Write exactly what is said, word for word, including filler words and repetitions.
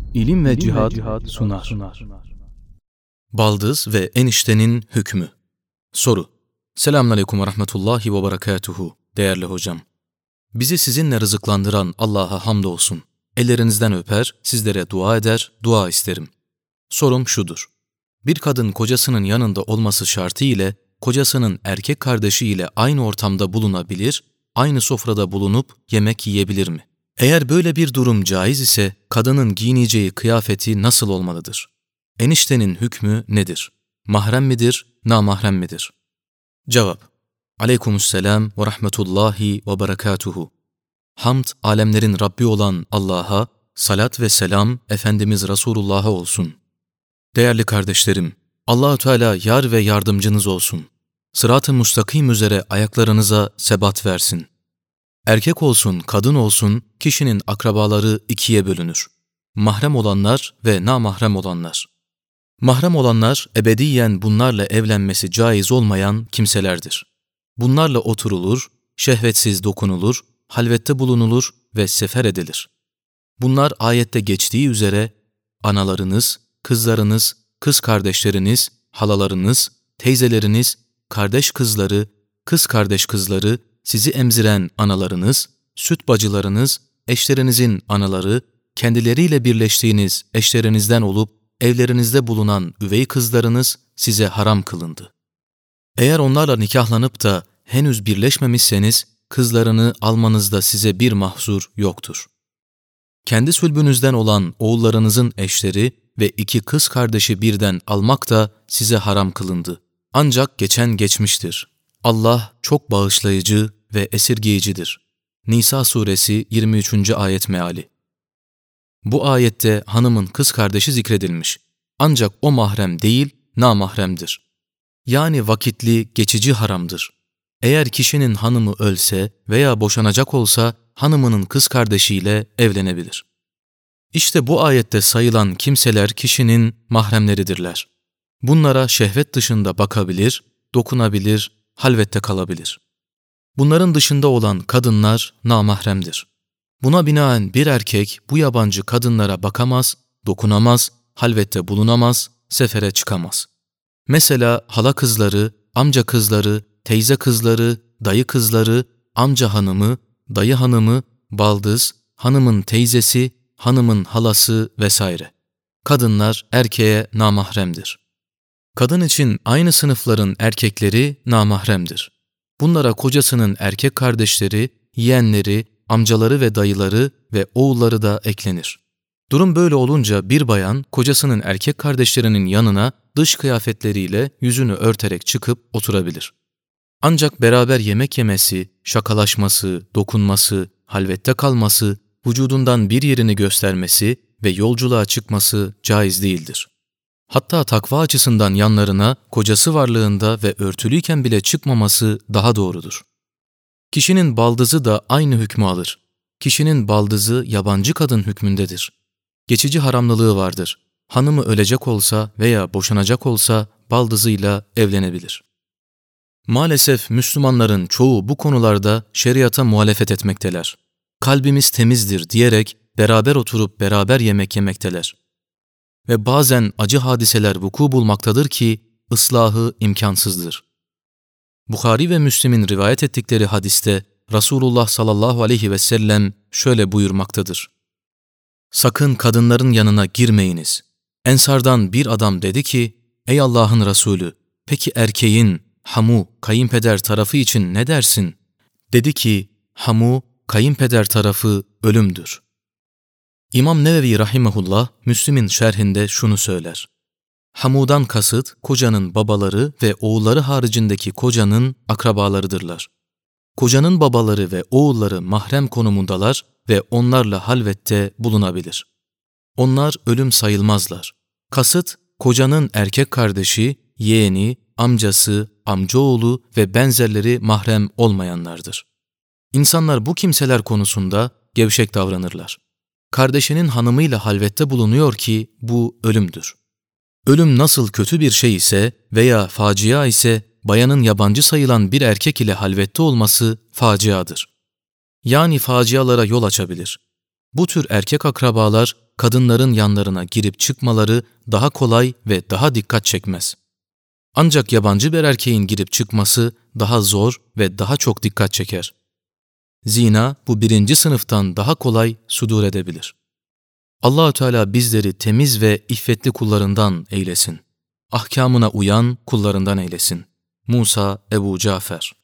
İlim ve Cihad sunar. Baldız ve eniştenin hükmü. Soru. Selamünaleyküm ve rahmetullahi ve berekatuhu. Değerli hocam. Bizi sizinle rızıklandıran Allah'a hamdolsun. Ellerinizden öper, sizlere dua eder, dua isterim. Sorum şudur. Bir kadın kocasının yanında olması şartı ile kocasının erkek kardeşi ile aynı ortamda bulunabilir, aynı sofrada bulunup yemek yiyebilir mi? Eğer böyle bir durum caiz ise kadının giyineceği kıyafeti nasıl olmalıdır? Eniştenin hükmü nedir? Mahrem midir, namahrem midir? Cevap. Aleykümselam ve rahmetullahi ve berekatuhu. Hamd, alemlerin Rabbi olan Allah'a, salat ve selam Efendimiz Resulullah'a olsun. Değerli kardeşlerim, Allah-u Teala yar ve yardımcınız olsun. Sırat-ı müstakim üzere ayaklarınıza sebat versin. Erkek olsun, kadın olsun, kişinin akrabaları ikiye bölünür. Mahrem olanlar ve namahrem olanlar. Mahrem olanlar, ebediyen bunlarla evlenmesi caiz olmayan kimselerdir. Bunlarla oturulur, şehvetsiz dokunulur, halvette bulunulur ve sefer edilir. Bunlar ayette geçtiği üzere, analarınız, kızlarınız, kız kardeşleriniz, halalarınız, teyzeleriniz, kardeş kızları, kız kardeş kızları, sizi emziren analarınız, süt bacılarınız, eşlerinizin anaları, kendileriyle birleştiğiniz eşlerinizden olup evlerinizde bulunan üvey kızlarınız size haram kılındı. Eğer onlarla nikahlanıp da henüz birleşmemişseniz, kızlarını almanızda size bir mahzur yoktur. Kendi sülbünüzden olan oğullarınızın eşleri ve iki kız kardeşi birden almak da size haram kılındı. Ancak geçen geçmiştir. Allah çok bağışlayıcı ve esirgeyicidir. Nisa suresi yirmi üçüncü ayet meali. Bu ayette hanımın kız kardeşi zikredilmiş. Ancak o mahrem değil, namahremdir. Yani vakitli, geçici haramdır. Eğer kişinin hanımı ölse veya boşanacak olsa hanımının kız kardeşiyle evlenebilir. İşte bu ayette sayılan kimseler kişinin mahremleridirler. Bunlara şehvet dışında bakabilir, dokunabilir, halvette kalabilir. Bunların dışında olan kadınlar namahremdir. Buna binaen bir erkek bu yabancı kadınlara bakamaz, dokunamaz, halvette bulunamaz, sefere çıkamaz. Mesela hala kızları, amca kızları, teyze kızları, dayı kızları, amca hanımı, dayı hanımı, baldız, hanımın teyzesi, hanımın halası vesaire. Kadınlar erkeğe namahremdir. Kadın için aynı sınıfların erkekleri namahremdir. Bunlara kocasının erkek kardeşleri, yeğenleri, amcaları ve dayıları ve oğulları da eklenir. Durum böyle olunca bir bayan kocasının erkek kardeşlerinin yanına dış kıyafetleriyle yüzünü örterek çıkıp oturabilir. Ancak beraber yemek yemesi, şakalaşması, dokunması, halvette kalması, vücudundan bir yerini göstermesi ve yolculuğa çıkması caiz değildir. Hatta takva açısından yanlarına kocası varlığında ve örtülüyken bile çıkmaması daha doğrudur. Kişinin baldızı da aynı hükmü alır. Kişinin baldızı yabancı kadın hükmündedir. Geçici haramlılığı vardır. Hanımı ölecek olsa veya boşanacak olsa baldızıyla evlenebilir. Maalesef Müslümanların çoğu bu konularda şeriata muhalefet etmekteler. Kalbimiz temizdir diyerek beraber oturup beraber yemek yemekteler. Ve bazen acı hadiseler vuku bulmaktadır ki ıslahı imkansızdır. Bukhari ve Müslim'in rivayet ettikleri hadiste Resulullah sallallahu aleyhi ve sellem şöyle buyurmaktadır. Sakın kadınların yanına girmeyiniz. Ensardan bir adam dedi ki, ey Allah'ın Resulü, peki erkeğin, hamu, kayınpeder tarafı için ne dersin? Dedi ki, hamu, kayınpeder tarafı ölümdür. İmam Nevevi rahimehullah, Müslim'in şerhinde şunu söyler. Hamudan kasıt, kocanın babaları ve oğulları haricindeki kocanın akrabalarıdırlar. Kocanın babaları ve oğulları mahrem konumundalar ve onlarla halvette bulunabilir. Onlar ölüm sayılmazlar. Kasıt, kocanın erkek kardeşi, yeğeni, amcası, amcaoğlu ve benzerleri mahrem olmayanlardır. İnsanlar bu kimseler konusunda gevşek davranırlar. Kardeşinin hanımıyla halvette bulunuyor ki bu ölümdür. Ölüm nasıl kötü bir şey ise veya facia ise bayanın yabancı sayılan bir erkek ile halvette olması faciadır. Yani facialara yol açabilir. Bu tür erkek akrabalar kadınların yanlarına girip çıkmaları daha kolay ve daha dikkat çekmez. Ancak yabancı bir erkeğin girip çıkması daha zor ve daha çok dikkat çeker. Zina bu birinci sınıftan daha kolay sudur edebilir. Allah-u Teala bizleri temiz ve iffetli kullarından eylesin. Ahkamına uyan kullarından eylesin. Musa Ebu Cafer